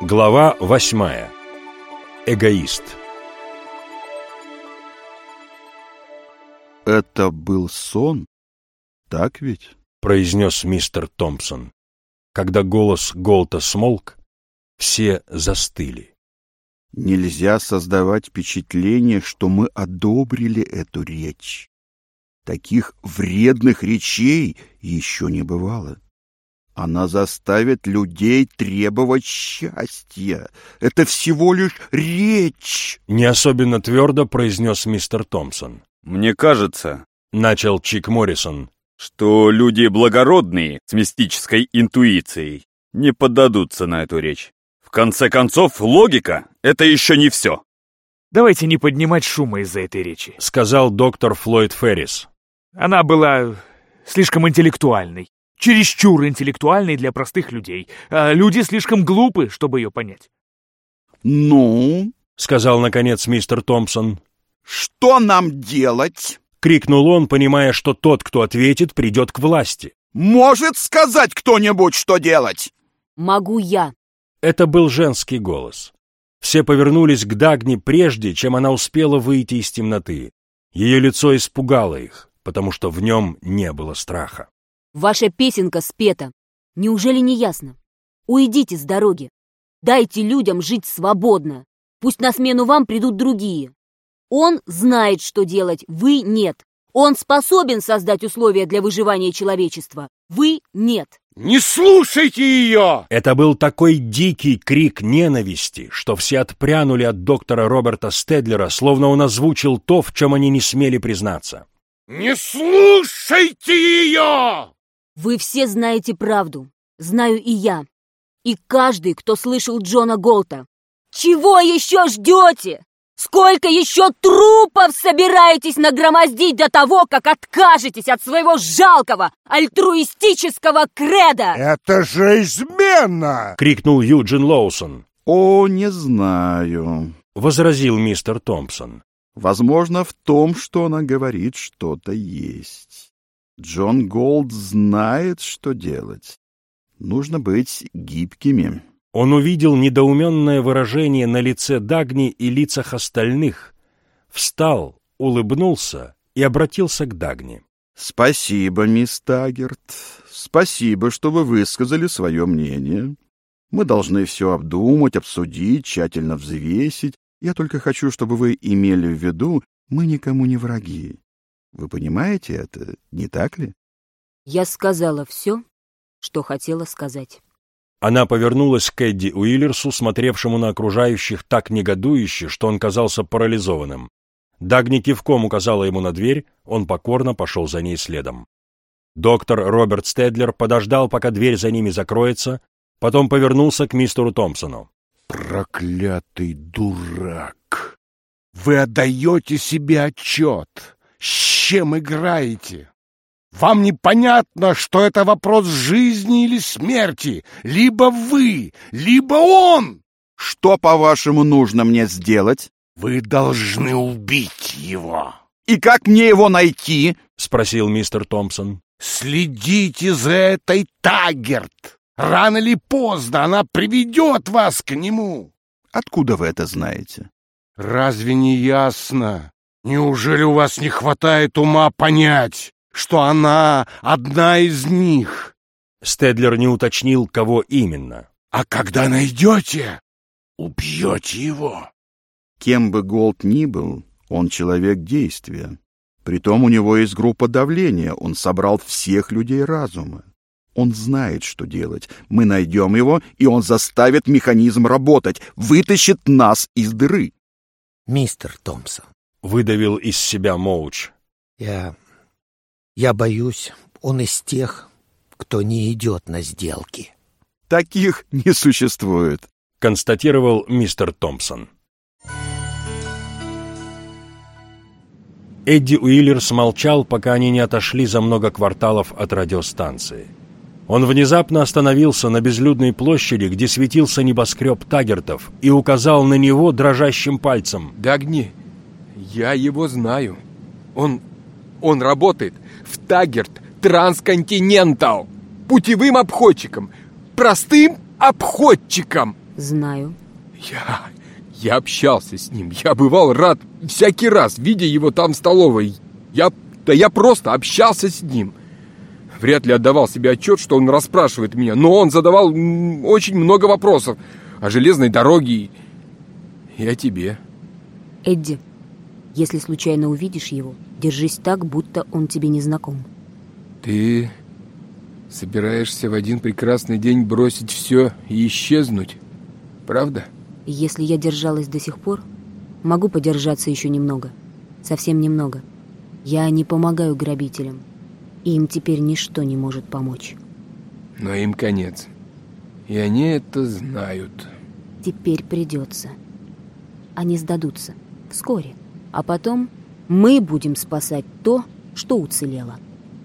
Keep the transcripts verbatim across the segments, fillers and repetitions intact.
Глава восьмая. Эгоист. «Это был сон, так ведь?» — произнес мистер Томпсон. Когда голос Голта смолк, все застыли. «Нельзя создавать впечатление, что мы одобрили эту речь. Таких вредных речей еще не бывало. Она заставит людей требовать счастья. Это всего лишь речь!» Не особенно твердо произнес мистер Томпсон. «Мне кажется, — начал Чик Моррисон, — что люди благородные с мистической интуицией не поддадутся на эту речь. В конце концов, логика — это еще не все». «Давайте не поднимать шума из-за этой речи», — сказал доктор Флойд Феррис. «Она была слишком интеллектуальной, чересчур интеллектуальной для простых людей, а люди слишком глупы, чтобы ее понять». «Ну, — сказал, наконец, мистер Томпсон, — что нам делать?» — крикнул он, понимая, что тот, кто ответит, придет к власти. «Может сказать кто-нибудь, что делать?» «Могу я». Это был женский голос. Все повернулись к Дагни прежде, чем она успела выйти из темноты. Ее лицо испугало их, потому что в нем не было страха. «Ваша песенка спета. Неужели не ясно? Уйдите с дороги. Дайте людям жить свободно. Пусть на смену вам придут другие. Он знает, что делать, вы нет. Он способен создать условия для выживания человечества, вы нет». «Не слушайте ее!» Это был такой дикий крик ненависти, что все отпрянули от доктора Роберта Стедлера, словно он озвучил то, в чем они не смели признаться. «Не слушайте ее!» Вы все знаете правду. Знаю и я. И каждый, кто слышал Джона Голта. Чего еще ждете? Сколько еще трупов собираетесь нагромоздить до того, как откажетесь от своего жалкого альтруистического кредо? «Это же измена!» — крикнул Юджин Лоусон. «О, не знаю», — возразил мистер Томпсон. «Возможно, в том, что она говорит, что-то есть. Джон Голт знает, что делать. Нужно быть гибкими». Он увидел недоуменное выражение на лице Дагни и лицах остальных, встал, улыбнулся и обратился к Дагни. «Спасибо, мисс Таггерт. Спасибо, что вы высказали свое мнение. Мы должны все обдумать, обсудить, тщательно взвесить. Я только хочу, чтобы вы имели в виду, мы никому не враги. Вы понимаете это, не так ли?» Я сказала все, что хотела сказать. Она повернулась к Эдди Уиллерсу, смотревшему на окружающих так негодующе, что он казался парализованным. Дагни кивком указала ему на дверь, он покорно пошел за ней следом. Доктор Роберт Стедлер подождал, пока дверь за ними закроется, потом повернулся к мистеру Томпсону. «Проклятый дурак! Вы отдаете себе отчет, с чем играете? Вам непонятно, что это вопрос жизни или смерти. Либо вы, либо он!» «Что, по-вашему, нужно мне сделать?» «Вы должны убить его». «И как мне его найти?» — спросил мистер Томпсон. «Следите за этой Таггерт. Рано или поздно она приведет вас к нему». «Откуда вы это знаете?» «Разве не ясно? Неужели у вас не хватает ума понять, что она одна из них?» Стедлер не уточнил, кого именно. «А когда найдете, убьете его». Кем бы Голт ни был, он человек действия. Притом у него есть группа давления, он собрал всех людей разума. Он знает, что делать. Мы найдем его, и он заставит механизм работать, вытащит нас из дыры. «Мистер Томпсон», — выдавил из себя Моуч. «Я... я боюсь, он из тех, кто не идет на сделки». «Таких не существует», — констатировал мистер Томпсон. Эдди Уиллерс молчал, пока они не отошли за много кварталов от радиостанции. Он внезапно остановился на безлюдной площади, где светился небоскреб Таггертов, и указал на него дрожащим пальцем. «Дагни, я его знаю. Он... он работает в Таггерт Трансконтинентал. Путевым обходчиком. Простым обходчиком». Знаю. Я... я общался с ним. Я бывал рад всякий раз, видя его там в столовой. Я... да я просто общался с ним. Вряд ли отдавал себе отчет, что он расспрашивает меня, но он задавал очень много вопросов о железной дороге и о тебе. Эдди, если случайно увидишь его, держись так, будто он тебе не знаком. Ты собираешься в один прекрасный день бросить все и исчезнуть, правда? Если я держалась до сих пор, могу подержаться еще немного. Совсем немного. Я не помогаю грабителям. И им теперь ничто не может помочь. Но им конец. И они это знают. Теперь придется. Они сдадутся. Вскоре. А потом мы будем спасать то, что уцелело.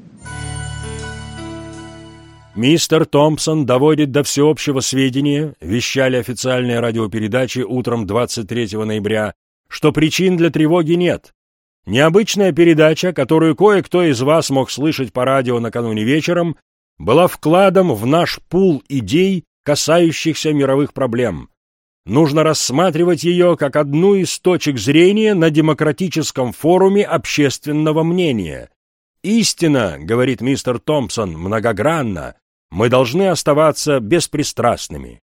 Мистер Томпсон доводит до всеобщего сведения, вещали официальные радиопередачи утром двадцать третьего ноября, что причин для тревоги нет. Необычная передача, которую кое-кто из вас мог слышать по радио накануне вечером, была вкладом в наш пул идей, касающихся мировых проблем. Нужно рассматривать ее как одну из точек зрения на демократическом форуме общественного мнения. Истина, говорит мистер Томпсон, многогранна, мы должны оставаться беспристрастными.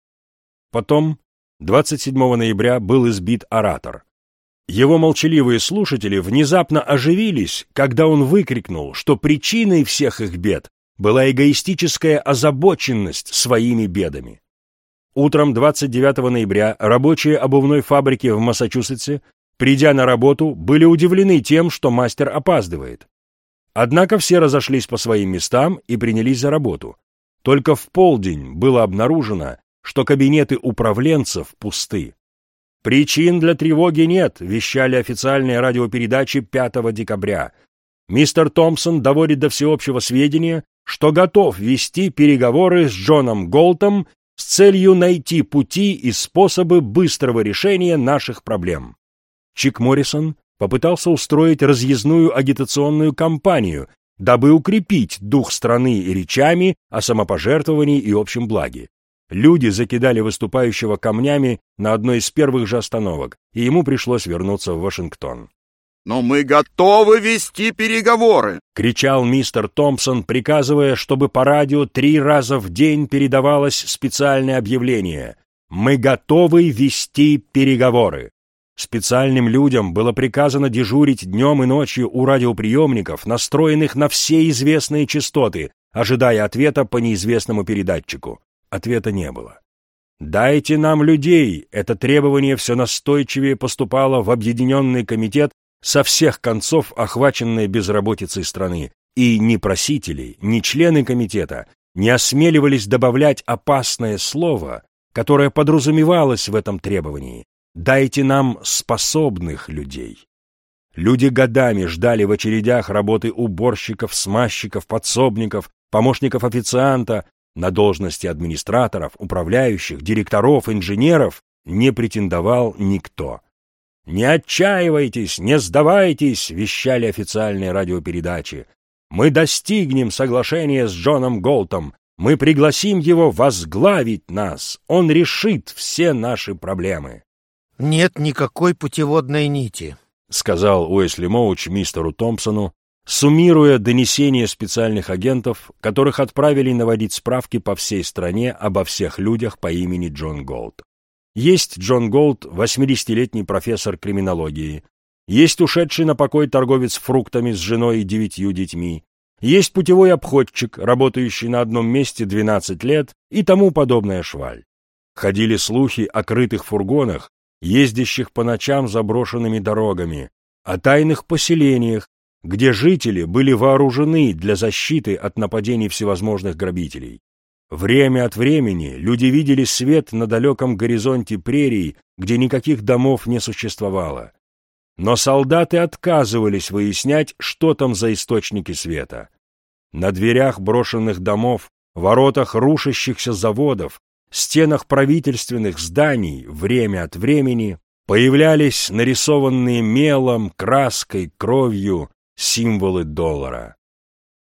Потом, двадцать седьмого ноября, был избит оратор. Его молчаливые слушатели внезапно оживились, когда он выкрикнул, что причиной всех их бед была эгоистическая озабоченность своими бедами. Утром двадцать девятого ноября рабочие обувной фабрики в Массачусетсе, придя на работу, были удивлены тем, что мастер опаздывает. Однако все разошлись по своим местам и принялись за работу. Только в полдень было обнаружено, что кабинеты управленцев пусты. «Причин для тревоги нет», — вещали официальные радиопередачи пятого декабря. Мистер Томпсон доводит до всеобщего сведения, что готов вести переговоры с Джоном Голтом с целью найти пути и способы быстрого решения наших проблем. Чик Моррисон попытался устроить разъездную агитационную кампанию, дабы укрепить дух страны речами о самопожертвовании и общем благе. Люди закидали выступающего камнями на одной из первых же остановок, и ему пришлось вернуться в Вашингтон. «Но мы готовы вести переговоры!» — кричал мистер Томпсон, приказывая, чтобы по радио три раза в день передавалось специальное объявление «Мы готовы вести переговоры». Специальным людям было приказано дежурить днем и ночью у радиоприемников, настроенных на все известные частоты, ожидая ответа по неизвестному передатчику. Ответа не было. «Дайте нам людей!» Это требование все настойчивее поступало в Объединенный комитет со всех концов охваченной безработицей страны, и ни просители, ни члены комитета не осмеливались добавлять опасное слово, которое подразумевалось в этом требовании. «Дайте нам способных людей». Люди годами ждали в очередях работы уборщиков, смазчиков, подсобников, помощников официанта. На должности администраторов, управляющих, директоров, инженеров не претендовал никто. «Не отчаивайтесь, не сдавайтесь», — вещали официальные радиопередачи. «Мы достигнем соглашения с Джоном Голтом. Мы пригласим его возглавить нас. Он решит все наши проблемы». «Нет никакой путеводной нити», — сказал Уэсли Моуч мистеру Томпсону, суммируя донесения специальных агентов, которых отправили наводить справки по всей стране обо всех людях по имени Джон Голт. Есть Джон Голт, восьмидесятилетний профессор криминологии, есть ушедший на покой торговец фруктами с женой и девятью детьми, есть путевой обходчик, работающий на одном месте двенадцать лет и тому подобная шваль. Ходили слухи о крытых фургонах, ездящих по ночам заброшенными дорогами, о тайных поселениях, где жители были вооружены для защиты от нападений всевозможных грабителей. Время от времени люди видели свет на далеком горизонте прерий, где никаких домов не существовало. Но солдаты отказывались выяснять, что там за источники света. На дверях брошенных домов, воротах рушащихся заводов, стенах правительственных зданий время от времени появлялись нарисованные мелом, краской, кровью символы доллара.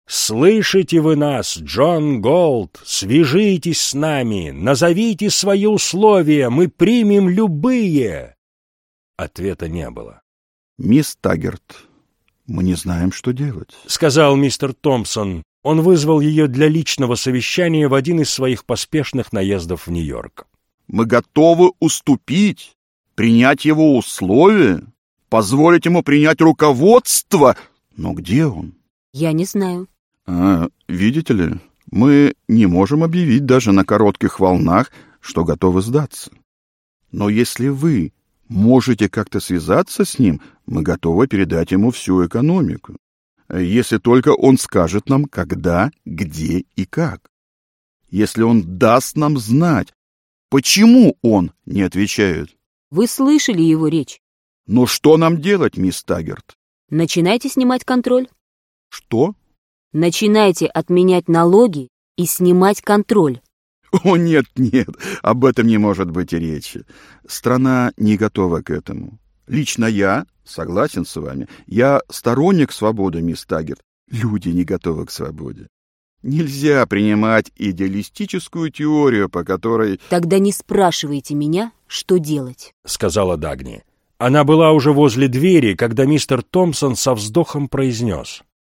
«Слышите вы нас, Джон Голд? Свяжитесь с нами, назовите свои условия, мы примем любые!» Ответа не было. «Мисс Таггерт, мы не знаем, что делать», — сказал мистер Томпсон. Он вызвал ее для личного совещания в один из своих поспешных наездов в Нью-Йорк. «Мы готовы уступить, принять его условия, позволить ему принять руководство. Но где он?» «Я не знаю». А, видите ли, мы не можем объявить даже на коротких волнах, что готовы сдаться. Но если вы можете как-то связаться с ним, мы готовы передать ему всю экономику. Если только он скажет нам, когда, где и как. Если он даст нам знать, почему он не отвечает. Вы слышали его речь? Но что нам делать, мисс Таггерт? Начинайте снимать контроль. Что? Начинайте отменять налоги и снимать контроль. О, нет, нет, об этом не может быть и речи. Страна не готова к этому. Лично я согласен с вами. Я сторонник свободы, мисс Таггерт. Люди не готовы к свободе. Нельзя принимать идеалистическую теорию, по которой... Тогда не спрашивайте меня, что делать, — сказала Дагни. Она была уже возле двери, когда мистер Томпсон со вздохом произнес: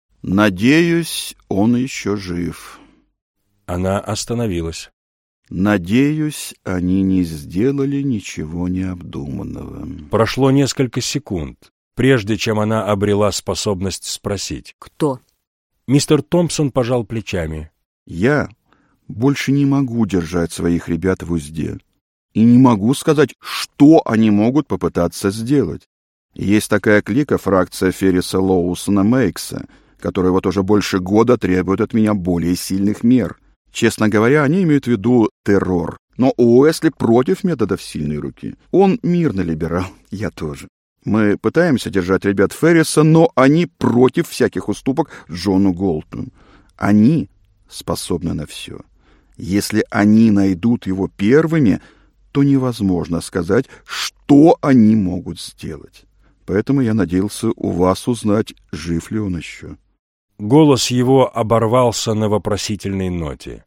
«Надеюсь, он еще жив». Она остановилась. «Надеюсь, они не сделали ничего необдуманного». Прошло несколько секунд, прежде чем она обрела способность спросить. «Кто?» Мистер Томпсон пожал плечами. «Я больше не могу держать своих ребят в узде. И не могу сказать, что они могут попытаться сделать. Есть такая клика, фракция Ферриса Лоусона Мейкса, которая вот уже больше года требует от меня более сильных мер. Честно говоря, они имеют в виду террор. Но Уэсли против методов сильной руки. Он мирный либерал, я тоже. Мы пытаемся держать ребят Ферриса, но они против всяких уступок Джону Голту. Они способны на все. Если они найдут его первыми, то невозможно сказать, что они могут сделать. Поэтому я надеялся у вас узнать, жив ли он еще». Голос его оборвался на вопросительной ноте.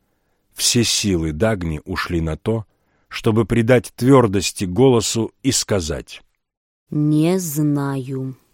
Все силы Дагни ушли на то, чтобы придать твердости голосу и сказать: «Не знаю».